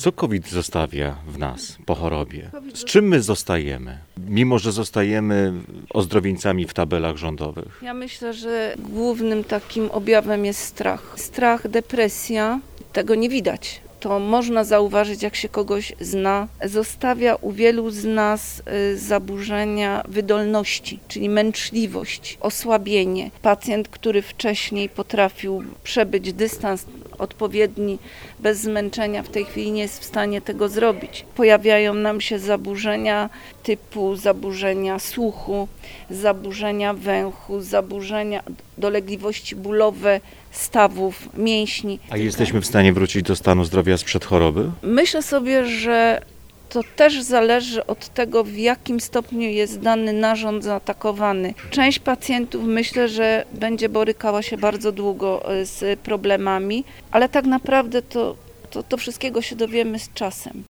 Co COVID zostawia w nas po chorobie? Z czym my zostajemy? Mimo że zostajemy ozdrowieńcami w tabelach rządowych. Ja myślę, że głównym takim objawem jest strach. Strach, depresja, tego nie widać. To można zauważyć, jak się kogoś zna. Zostawia u wielu z nas zaburzenia wydolności, czyli męczliwość, osłabienie. Pacjent, który wcześniej potrafił przebyć dystans odpowiedni bez zmęczenia, w tej chwili nie jest w stanie tego zrobić. Pojawiają nam się zaburzenia typu zaburzenia słuchu, zaburzenia węchu, zaburzenia, dolegliwości bólowe stawów, mięśni. A jesteśmy w stanie wrócić do stanu zdrowia sprzed choroby? Myślę sobie, że to też zależy od tego, w jakim stopniu jest dany narząd zaatakowany. Część pacjentów myślę, że będzie borykała się bardzo długo z problemami, ale tak naprawdę to wszystkiego się dowiemy z czasem.